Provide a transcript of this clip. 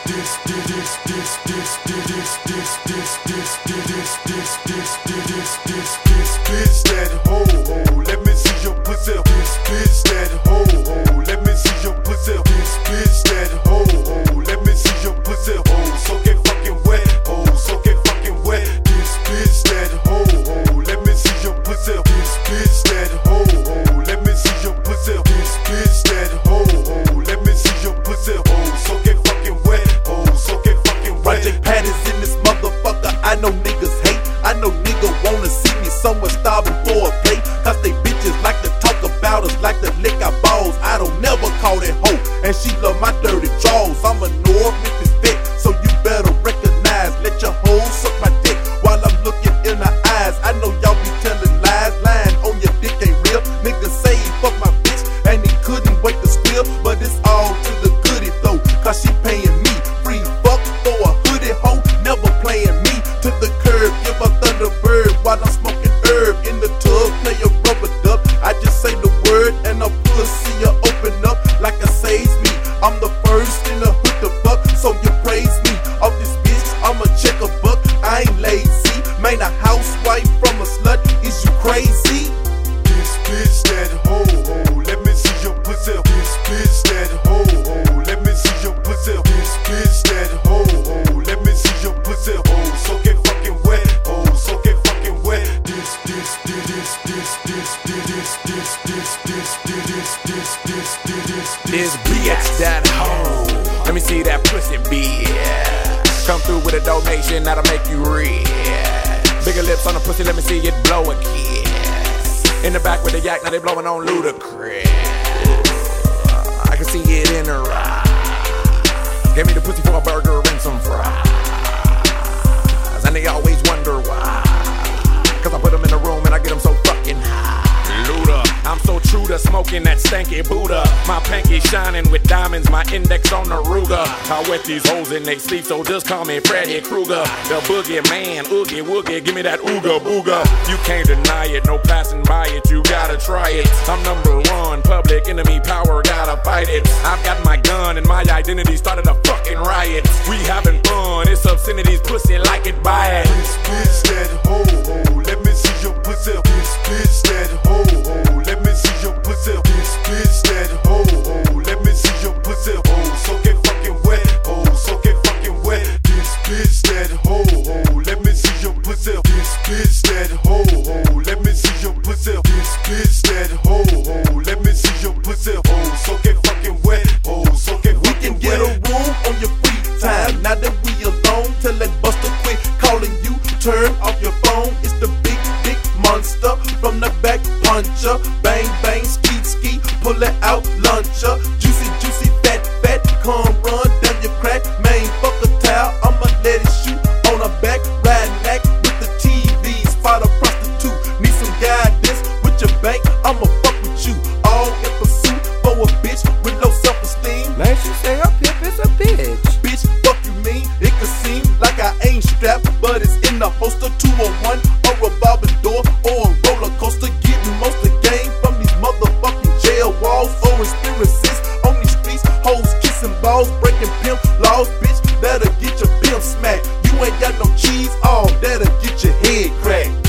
Bitch that hoe, let me see your pussy. Bitch that hoe, let me see your pussy. Bitch that hoe, let me see your pussy. So get fucking wet, so get fucking wet. Bitch that hoe, let me see your pussy. Bitch that hoe, let me see your pussy. Bitch that hoe, let me see your pussy. So get fucking wet, so get fucking wet. Project Patties in this motherfucker. I know niggas hate. I know niggas wanna see me somewhere starving for a plate. Cause they bitches like to talk about us, like to lick our balls. I don't never call that hoe, and she love my dirty draws. I'm a North Memphis vet, so you better recognize. Let your hoe suck my dick while I'm looking in her eyes. I know y'all be telling lies, lying on your dick ain't real. Niggas say he fuck my bitch, and he couldn't wait to squeal. But it's all to the goodie though, cause she paying me. Free fuck for a hoodie hoe, never playing me. To the curb, give a Thunderbird while I'm smoking herb. In the tub, play a rubber duck. I just say the word and a pussy will open up like a saves me. I'm the first in the hood to fuck, so you praise me. Off this bitch, I'ma check a buck. I ain't lazy, man, a housewife from a slut. Is you crazy? Bitch that hoe, let me see your pussy. Bitch that hoe, let me see your pussy. Bitch that hoe, let me see your pussy. So get fucking wet, so get fucking wet. This bitch that hoe, let me see that pussy bitch. Come through with a donation that'll make you rich. Bigger lips on the pussy, let me see it blow a kiss. In the back with the yak, now they blowing on Ludacris. I can see it in her eyes. Gave me the pussy for a burger and some fries. And they always wonder why. Cause I put them in the room and I get them so fucking high. Luda, I'm so true to smoking that stanky Buddha. My pinky shining with diamonds, my index on the Ruger. I wet these hoes in they sleep, so just call me Freddy Krueger. The boogie man, oogie woogie, give me that ooga booga. You can't deny it, no passing by it, you gotta try it. I'm #1, public enemy, power, gotta fight it. I've got my gun and my identity started a fucking riot. We having fun, it's obscenities, pussy like it, buy it. Bitch that hoe, let me see your pussy. Bitch that hoe, let me see your pussy. Bitch that hoe, let me see your pussy. So get fucking wet, so get fucking wet. Bitch that hoe, let me see your pussy. Bitch that hoe, let me see your pussy. Bitch that hoe, let me see your pussy. So get fucking wet, so get fucking wet. We can get a room on your free time. Now that we alone, tell that buster quit calling you. Turn off your phone. It's the big monster from the back puncher. Bang bang ski ski, pull it out luncher. Juicy fat come run down your crack. Man, fuck a towel, I'ma let it shoot on her back. Riding back with the TV, spot a prostitute. Need some guidance with your bank, I'ma fuck with you. All in pursuit for a bitch with low self-esteem. Man, she say her pimp is a bitch. Bitch, fuck you mean? It could seem like I ain't strapped, but it's in the holster. 201 or a revolving door or a roller coaster. Getting most of the game from these motherfucking jail walls or experiences on these streets. Hoes kissing balls, breaking pimp laws. Bitch, that'll get your pimp smacked. You ain't got no cheese, that'll get your head cracked.